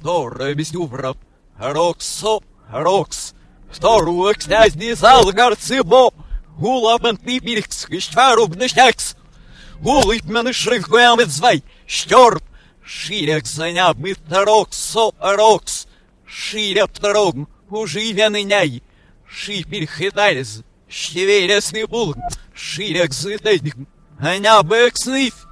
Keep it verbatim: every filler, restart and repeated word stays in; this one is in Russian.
Второе бездюбро, Роксо, Рокс. Второе князь не зал горцебо. Улабан пипирикс, ищаруб нащакс. Улыбмены шрифтуямет звай, штёрп. Ширяк заняв мы Роксо, Рокс. Ширя втором, уживяный няй. Шипель хитарез, щевересный булг. Ширяк зытайник, аня бэкснив.